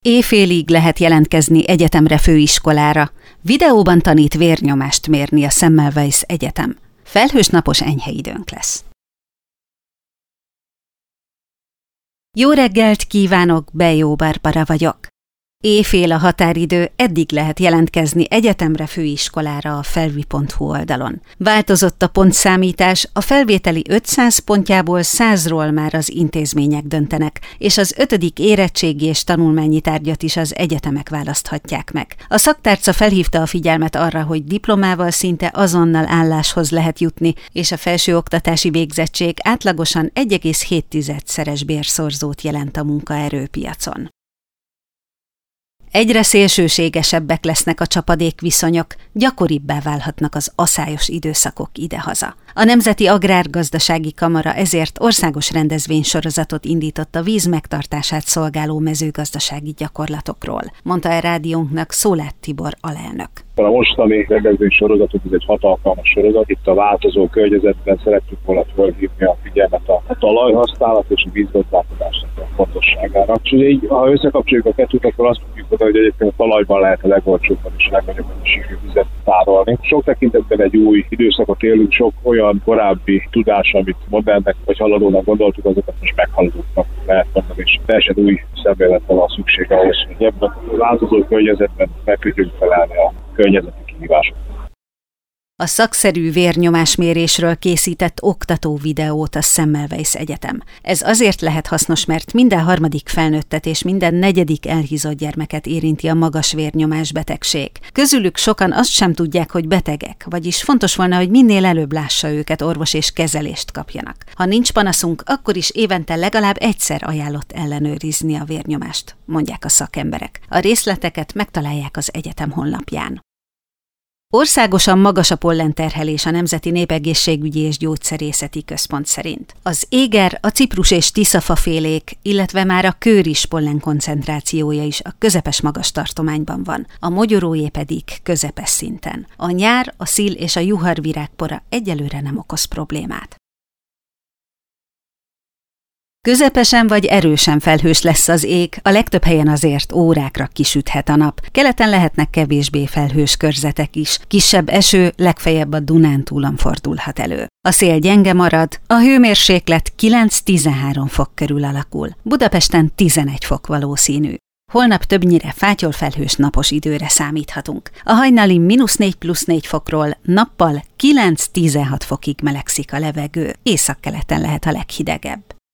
Éjfélig lehet jelentkezni egyetemre, főiskolára. Videóban tanít vérnyomást mérni a Semmelweis Egyetem. Felhős, napos, enyhe időnk lesz. Jó reggelt kívánok, Bejó Barbara vagyok. Éjfél a határidő, eddig lehet jelentkezni egyetemre, főiskolára a felvi.hu oldalon. Változott a pontszámítás, a felvételi 500 pontjából 100-ról már az intézmények döntenek, és az 5. érettségi és tanulmányi tárgyat is az egyetemek választhatják meg. A szaktárca felhívta a figyelmet arra, hogy diplomával szinte azonnal álláshoz lehet jutni, és a felsőoktatási végzettség átlagosan 1,7-szeres bérszorzót jelent a munkaerőpiacon. Egyre szélsőségesebbek lesznek a csapadékviszonyok, gyakoribbá válhatnak az aszályos időszakok idehaza. A Nemzeti Agrárgazdasági Kamara ezért országos rendezvénysorozatot indított a víz megtartását szolgáló mezőgazdasági gyakorlatokról, mondta el rádiónknak Szolát Tibor alelnök. A mostani rendezvénysorozatot, ez egy 6 alkalmas sorozat. Itt a változó környezetben szerettük volna felhívni a figyelmet a talajhasználat és a vízgazdálkodásnak a fontosságára. És így, ha összekapcsoljuk a kettőt, akkor azt tudjuk mondani, hogy egyébként a talajban lehet a legolcsóbban és a legnagyobb mennyiségű vizet tárolni. Sok tekintetben egy új időszakot élünk, sok olyan korábbi tudás, amit modernnek vagy haladónak gondoltuk, azokat most meghaladottak, lehet mondani, és teljesen új szemléletre van szükség ahhoz, hogy ebben a változó környezetben meg tudjunk felelni a környezeti kihívásoknak. A szakszerű vérnyomásmérésről készített oktató videót a Semmelweis Egyetem. Ez azért lehet hasznos, mert minden harmadik felnőttet és minden negyedik elhízott gyermeket érinti a magas vérnyomás betegség. Közülük sokan azt sem tudják, hogy betegek, vagyis fontos volna, hogy minél előbb lássa őket orvos és kezelést kapjanak. Ha nincs panaszunk, akkor is évente legalább egyszer ajánlott ellenőrizni a vérnyomást, mondják a szakemberek. A részleteket megtalálják az egyetem honlapján. Országosan magas a pollenterhelés a Nemzeti Népegészségügyi és Gyógyszerészeti Központ szerint. Az éger, a ciprus és tiszafafélék, illetve már a kőr is pollenkoncentrációja is a közepes magas tartományban van, a mogyoróé pedig közepes szinten. A nyár, a szil és a juharvirágpora egyelőre nem okoz problémát. Közepesen vagy erősen felhős lesz az ég, a legtöbb helyen azért órákra kisüthet a nap. Keleten lehetnek kevésbé felhős körzetek is, kisebb eső legfeljebb a Dunántúlon fordulhat elő. A szél gyenge marad, a hőmérséklet 9-13 fok körül alakul, Budapesten 11 fok valószínű. Holnap többnyire fátyolfelhős napos időre számíthatunk. A hajnali -4+4 fokról nappal 9-16 fokig melegszik a levegő, északkeleten lehet a leghidegebb.